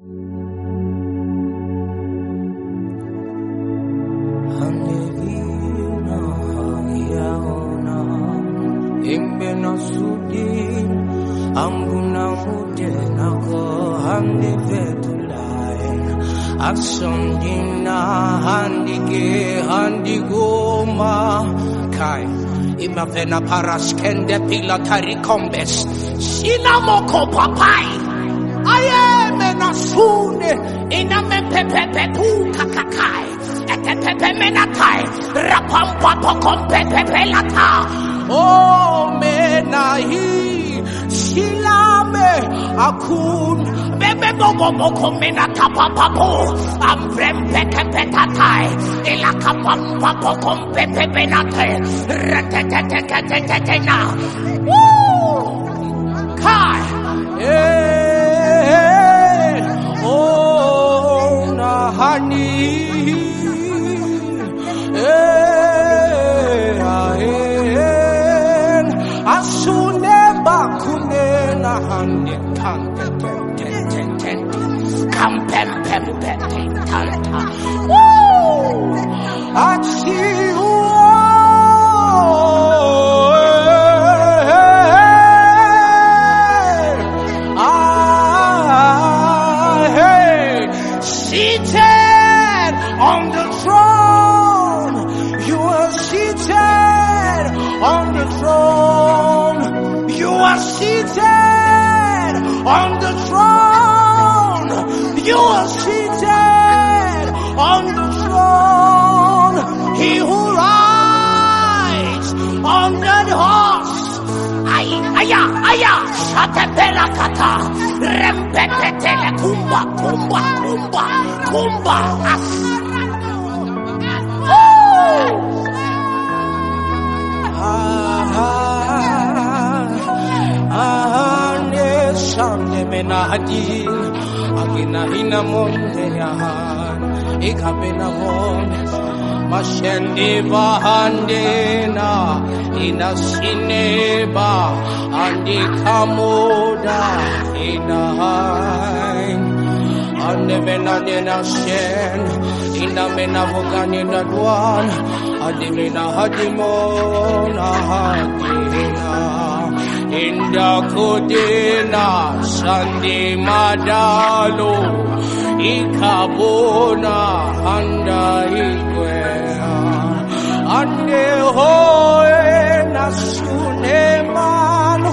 Asondina handige handigoma kai imavena paraskende pilatari kombes sinamoko papai ayeme nasune iname pepepe pu kakakai etepepe menakai rapampa pokompe pepelata oh menahi silame akun bebe bobo komena kapapapo ambrem pekepetatai elakapampa pokompe pepenate retetetetetetena woo kai oh na hani asune bakune na hani kante kampem pem tanta woo achi seated on the throne, you are seated on the throne, you are seated on the throne, you are seated on the throne, he who rides on that horse, aya, shatepela kata, rempetele kumba, as. Menadi agina hina monde yahan ikapena mon mashende bahandena ina sineba andi kamoda ina hain ande menadena shen ina mena vogani dadwan adi mena hadimona hadina Inda kodena sandi madalo ikabona anda ikwea ande hoe na sunemano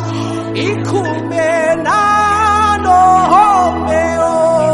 ikumenano homeo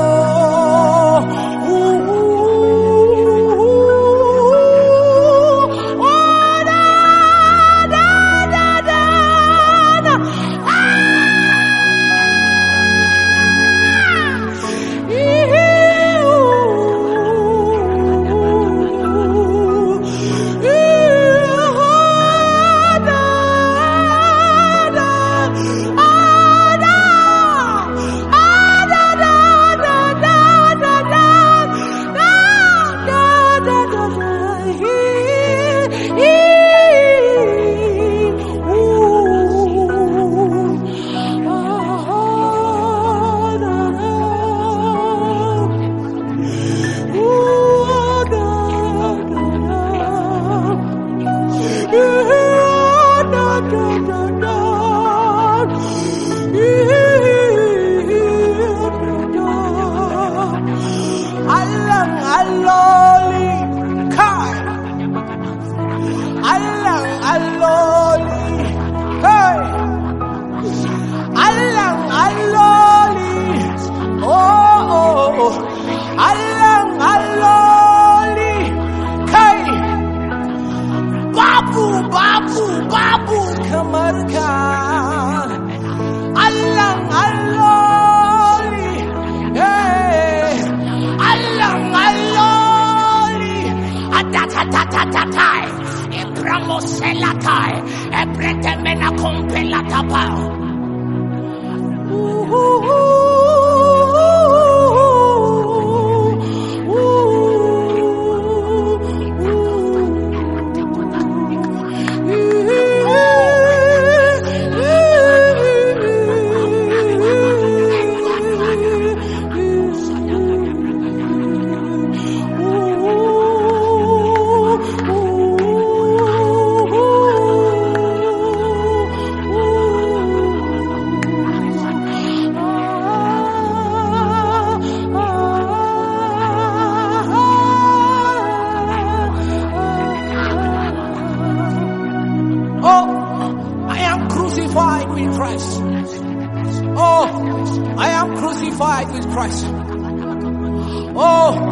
Babu kamarka Allah atatatai ebramoselatai ebretemena kompelatapa crucified with Christ. Oh,